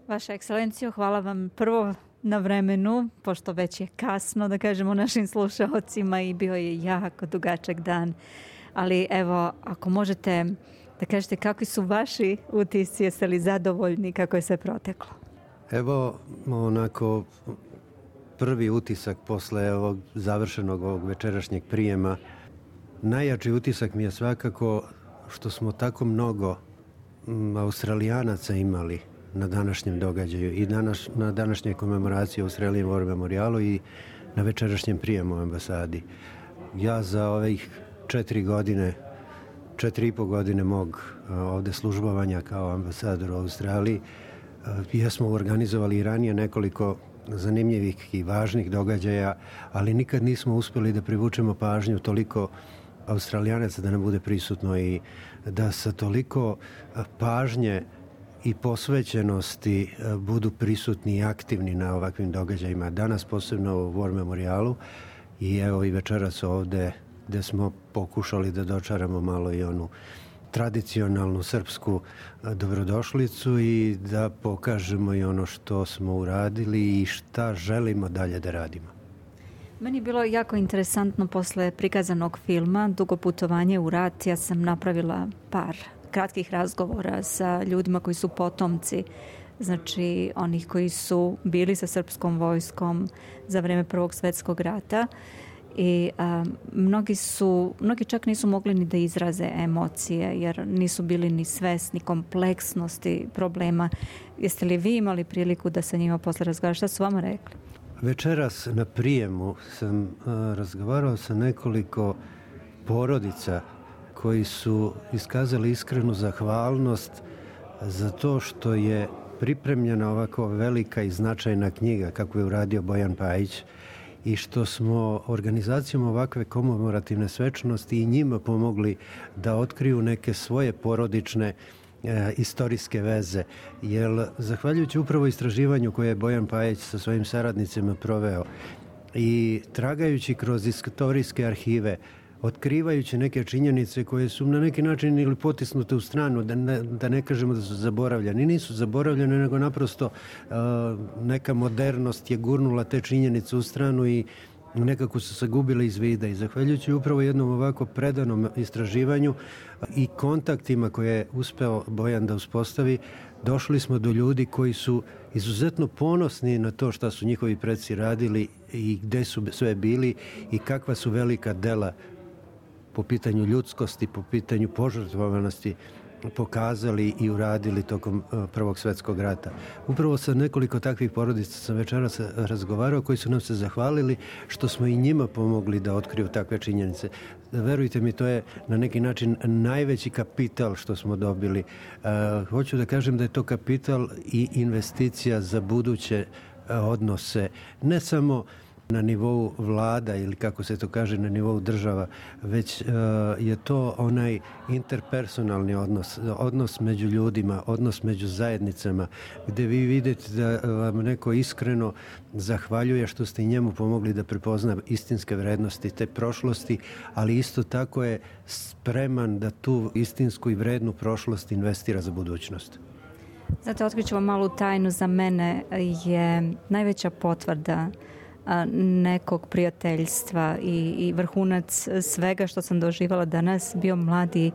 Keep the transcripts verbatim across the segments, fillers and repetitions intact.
Vaša ekscelencijo, hvala vam prvo na vremenu, pošto već je kasno, da kažemo našim slušalcima i bio je jako dugačak dan. Ali evo, ako možete da kažete kakvi su vaši utisci, jeste li zadovoljni kako je sve proteklo? Evo, onako, prvi utisak posle ovog završenog ovog večerašnjeg prijema, najjači utisak mi je svakako što smo tako mnogo Australijanaca imali na današnjem događaju i danas, na današnjoj komemoraciji Australian War Memorialu i na večerašnjem prijemu u ambasadi. Ja za ovih četiri godine, četiri i po godine mog ovde službovanja kao ambasador u Australiji, jesmo organizovali i ranije nekoliko zanimljivih i važnih događaja, ali nikad nismo uspeli da privučemo pažnju toliko Australijanaca da ne bude prisutno i da sa toliko pažnje i posvećenosti budu prisutni i aktivni na ovakvim događajima. Danas posebno u War Memorialu i evo i večeras ovde gde smo pokušali da dočaramo malo i onu tradicionalnu srpsku dobrodošlicu i da pokažemo i ono što smo uradili i šta želimo dalje da radimo. Meni je bilo jako interesantno posle prikazanog filma Dugo putovanje u rat. Ja sam napravila par kratkih razgovora sa ljudima koji su potomci, znači onih koji su bili sa srpskom vojskom za vreme Prvog svetskog rata i a, mnogi su, mnogi čak nisu mogli ni da izraze emocije jer nisu bili ni svesni kompleksnosti problema. Jeste li vi imali priliku da sa njima posle razgovarate? Šta su vama rekli? Večeras na prijemu sam a, razgovarao sa nekoliko porodica koji su iskazali iskrenu zahvalnost za to što je pripremljena ovako velika i značajna knjiga kako je uradio Bojan Pajić i što smo organizacijom ovakve komemorativne svečanosti i njima pomogli da otkriju neke svoje porodične e, istorijske veze. Jer zahvaljujući upravo istraživanju koje je Bojan Pajić sa svojim saradnicima proveo i tragajući kroz istorijske arhive, otkrivajući neke činjenice koje su na neki način ili potisnute u stranu, da ne, da ne kažemo da su zaboravljene. Nisu zaboravljene, nego naprosto uh, neka modernost je gurnula te činjenice u stranu i nekako su se gubile iz vida. I zahvaljujući upravo jednom ovako predanom istraživanju i kontaktima koje je uspeo Bojan da uspostavi, došli smo do ljudi koji su izuzetno ponosni na to šta su njihovi preci radili i gde su sve bili i kakva su velika dela po pitanju ljudskosti, po pitanju požrtvovanosti pokazali i uradili tokom Prvog svetskog rata. Upravo sa nekoliko takvih porodica sam večeras razgovarao koji su nam se zahvalili što smo i njima pomogli da otkriju takve činjenice. Verujte mi, to je na neki način najveći kapital što smo dobili. Uh, hoću da kažem da je to kapital i investicija za buduće uh, odnose, ne samo na nivou vlada ili kako se to kaže na nivou država, već uh, je to onaj interpersonalni odnos, odnos među ljudima, odnos među zajednicama, gde vi vidite da vam neko iskreno zahvaljuje što ste i njemu pomogli da prepozna istinske vrednosti te prošlosti, ali isto tako je spreman da tu istinsku i vrednu prošlost investira za budućnost. Znate, otkriću vam malu tajnu, za mene je najveća potvrda nekog prijateljstva i, i vrhunac svega što sam doživala danas bio mladi,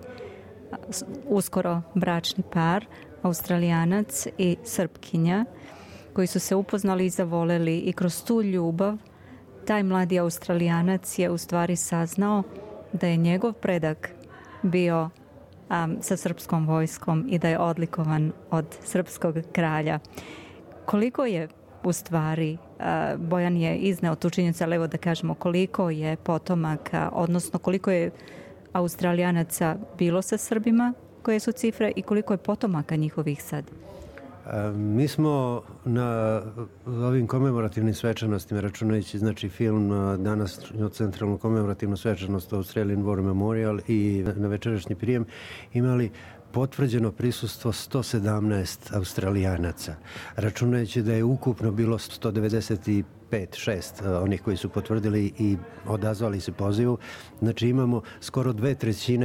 uskoro bračni par, Australijanac i Srpkinja, koji su se upoznali i zavoleli i kroz tu ljubav taj mladi Australijanac je u stvari saznao da je njegov predak bio um, sa srpskom vojskom i da je odlikovan od srpskog kralja. Koliko je u stvari Bojan je izneo tu činjenicu, ali evo da kažemo koliko je potomaka, odnosno koliko je Australijanaca bilo sa Srbima, koje su cifre, i koliko je potomaka njihovih sad? Mi smo na ovim komemorativnim svečanostima, računajući znači film danas o centralnu komemorativnu svečanost Australian War Memorial i na večerašnji prijem imali potvrđeno prisustvo sto sedamnaest Australijanaca, računajući da je ukupno bilo sto devedeset pet, šest onih koji su potvrdili i odazvali se pozivu. Znači imamo skoro dve trećine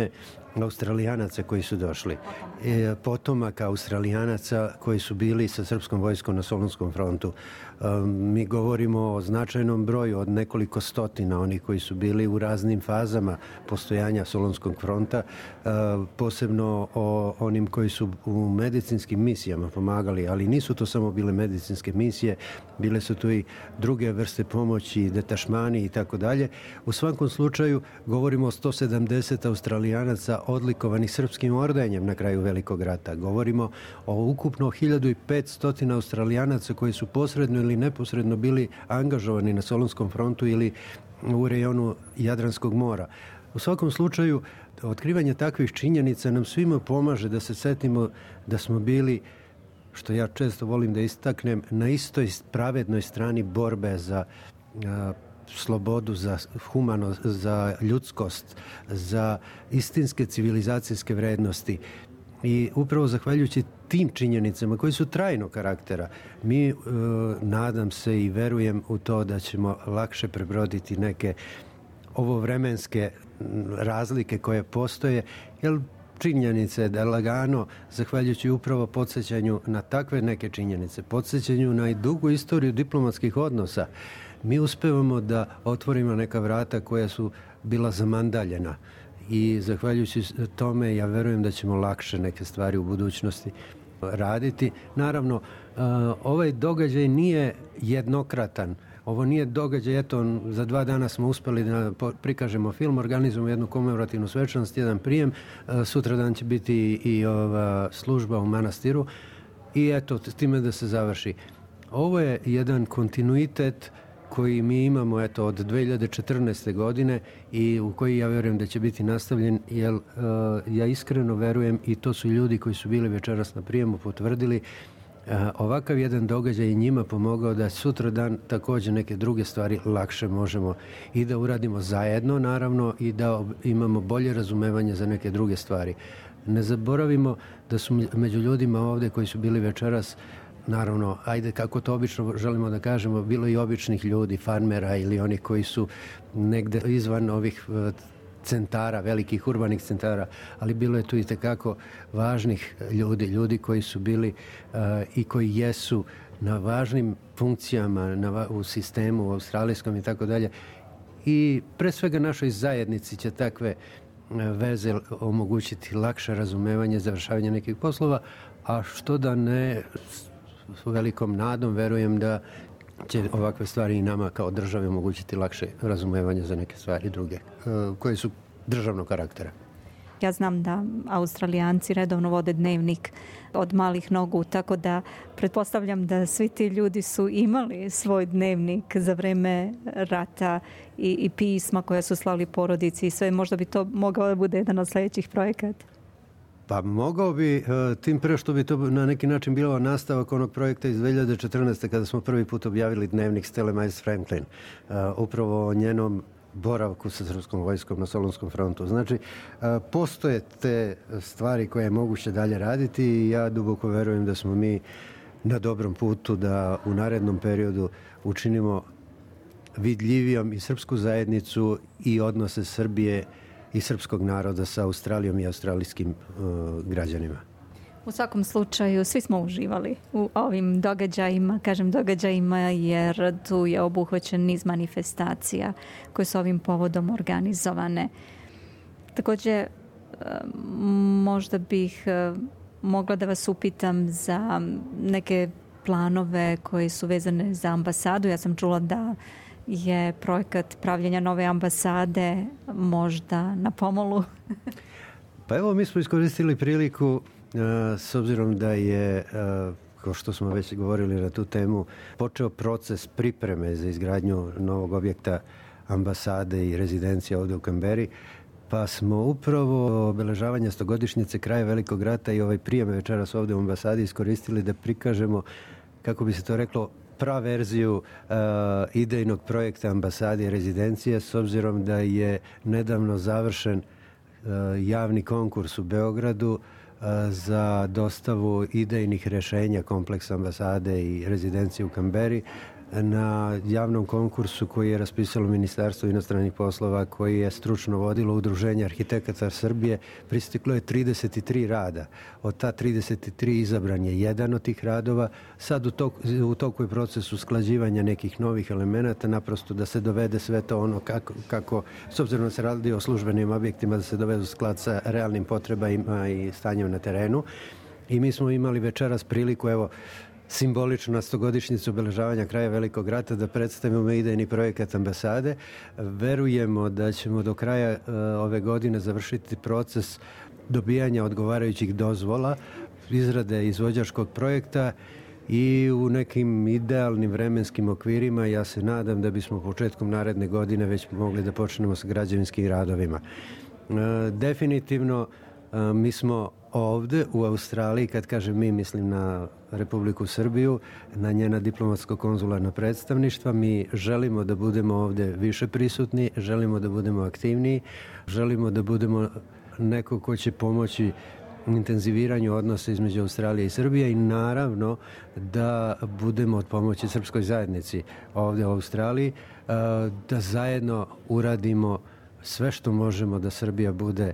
Australijanaca koji su došli. E, potomaka Australijanaca koji su bili sa srpskom vojskom na Solunskom frontu. E, mi govorimo o značajnom broju od nekoliko stotina onih koji su bili u raznim fazama postojanja Solunskog fronta, e, posebno o onim koji su u medicinskim misijama pomagali, ali nisu to samo bile medicinske misije, bile su tu i druge vrste pomoći, detašmani i tako dalje. U svakom slučaju govorimo o sto sedamdeset Australijanaca odlikovanih srpskim ordenjem na kraju Velikog rata. Govorimo o ukupno hiljadu petsto Australijanaca koji su posredno ili neposredno bili angažovani na Solunskom frontu ili u rejonu Jadranskog mora. U svakom slučaju, otkrivanje takvih činjenica nam svima pomaže da se setimo da smo bili, što ja često volim da istaknem, na istoj pravednoj strani borbe za a, slobodu, za humano, za ljudskost, za istinske civilizacijske vrednosti. I upravo zahvaljujući tim činjenicama koji su trajnog karaktera, mi e, nadam se i verujem u to da ćemo lakše prebroditi neke ovovremenske razlike koje postoje, jer činjenice da lagano, zahvaljujući upravo podsjećanju na takve neke činjenice, podsjećanju na i dugu istoriju diplomatskih odnosa, mi uspevamo da otvorimo neka vrata koja su bila zamandaljena. I zahvaljujući tome ja verujem da ćemo lakše neke stvari u budućnosti raditi. Naravno, ovaj događaj nije jednokratan. Ovo nije događaj, eto, za dva dana smo uspeli da prikažemo film, organizujemo jednu komemorativnu svečanost, jedan prijem, sutradan će biti i ova služba u manastiru i eto, s time da se završi. Ovo je jedan kontinuitet koji mi imamo eto, od dve hiljade četrnaeste. godine i u koji ja verujem da će biti nastavljen, jer uh, ja iskreno verujem i to su ljudi koji su bili večeras na prijemu potvrdili, uh, ovakav jedan događaj i njima pomogao da sutra dan također neke druge stvari lakše možemo i da uradimo zajedno, naravno, i da imamo bolje razumevanje za neke druge stvari. Ne zaboravimo da su među ljudima ovdje koji su bili večeras, naravno, ajde kako to obično želimo da kažemo, bilo i običnih ljudi, farmera ili onih koji su negde izvan ovih centara, velikih urbanih centara, ali bilo je tu i tekako važnih ljudi, ljudi koji su bili uh, i koji jesu na važnim funkcijama na, u sistemu, u australijskom i tako dalje. I pre svega našoj zajednici će takve veze omogućiti lakše razumevanje, završavanje nekih poslova, a što da ne, s velikom nadom verujem da će ovakve stvari i nama kao državi omogućiti lakše razumevanje za neke stvari druge, koje su državnog karaktera. Ja znam da Australijanci redovno vode dnevnik od malih nogu, tako da pretpostavljam da svi ti ljudi su imali svoj dnevnik za vreme rata i, i pisma koja su slali porodici i sve. Možda bi to mogao da bude jedan od sljedećih projekata. Pa mogao bi, tim pre što bi to na neki način bilo nastavak onog projekta iz dve hiljade četrnaeste. kada smo prvi put objavili dnevnik Stella Maris Franklin, upravo o njenom boravku sa srpskom vojskom na Solunskom frontu. Znači, postoje te stvari koje je moguće dalje raditi i ja duboko verujem da smo mi na dobrom putu da u narednom periodu učinimo vidljivijom i srpsku zajednicu i odnose Srbije i srpskog naroda sa Australijom i australijskim uh, građanima. U svakom slučaju, svi smo uživali u ovim događajima, kažem događajima jer tu je obuhvaćen niz manifestacija koje su ovim povodom organizovane. Također, možda bih mogla da vas upitam za neke planove koji su vezane za ambasadu. Ja sam čula da je projekat pravljenja nove ambasade možda na pomolu. Pa evo, mi smo iskoristili priliku s obzirom da je, kao što smo već govorili na tu temu, počeo proces pripreme za izgradnju novog objekta ambasade i rezidencije ovdje u Kamberi, pa smo upravo obeležavanje stogodišnjice kraja Velikog rata i ovaj prijem večeras ovdje u ambasadi iskoristili da prikažemo, kako bi se to reklo, praverziju uh, idejnog projekta ambasade i rezidencije, s obzirom da je nedavno završen uh, javni konkurs u Beogradu za dostavu idejnih rješenja kompleksa ambasade i rezidencije u Kamberi. na javnom konkursu koji je raspisalo Ministarstvo inostranih poslova, koji je stručno vodilo Udruženje arhitekata Srbije, pristiglo je trideset tri rada. Od ta trideset tri izabran je jedan od tih radova. Sad u toku, u toku je proces usklađivanja nekih novih elemenata, naprosto da se dovede sve to ono kako, kako s obzirom da se radi o službenim objektima, da se dovede u sklad sa realnim potrebama i stanjem na terenu. I mi smo imali večeras priliku, evo, simbolično na stogodišnjicu obeležavanja kraja Velikog rata da predstavimo idejni projekat ambasade. Verujemo da ćemo do kraja uh, ove godine završiti proces dobijanja odgovarajućih dozvola, izrade izvođačkog projekta i u nekim idealnim vremenskim okvirima ja se nadam da bismo početkom naredne godine već mogli da počnemo sa građevinskim radovima. Uh, definitivno uh, mi smo ovde u Australiji, kad kažem mi, mislim na Republiku Srbiju, na njena diplomatsko-konzularna predstavništva. Mi želimo da budemo ovde više prisutni, želimo da budemo aktivniji, želimo da budemo neko ko će pomoći intenziviranju odnosa između Australije i Srbije i naravno da budemo od pomoći srpskoj zajednici ovde u Australiji, da zajedno uradimo sve što možemo da Srbija bude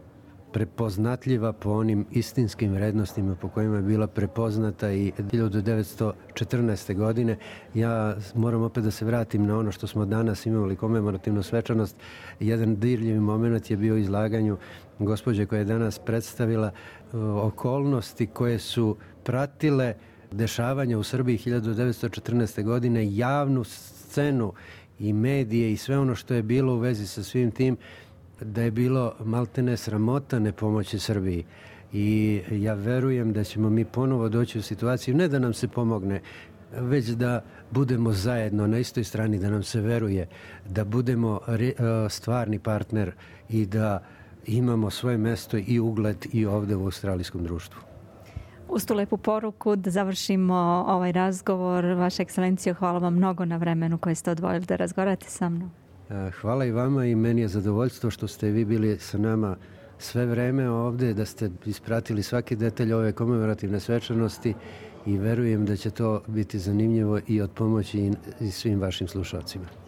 prepoznatljiva po onim istinskim vrednostima po kojima je bila prepoznata i hiljadu devetsto četrnaeste. godine. Ja moram opet da se vratim na ono što smo danas imali komemorativnu svečanost. Jedan dirljivi moment je bio u izlaganju gospođe koja je danas predstavila okolnosti koje su pratile dešavanja u Srbiji hiljadu devetsto četrnaeste. godine, javnu scenu i medije i sve ono što je bilo u vezi sa svim tim, da je bilo maltene sramota ne pomoći Srbiji. I ja verujem da ćemo mi ponovo doći u situaciju, ne da nam se pomogne, već da budemo zajedno na istoj strani, da nam se veruje, da budemo stvarni partner i da imamo svoje mesto i ugled i ovde u australijskom društvu. Uz tu lepu poruku da završimo ovaj razgovor. Vaša ekscelencijo, hvala vam mnogo na vremenu koje ste odvojili da razgovarate sa mnom. Hvala i vama i meni je zadovoljstvo što ste vi bili sa nama sve vreme ovde, da ste ispratili svaki detalj ove komemorativne svečanosti i verujem da će to biti zanimljivo i od pomoći i svim vašim slušalcima.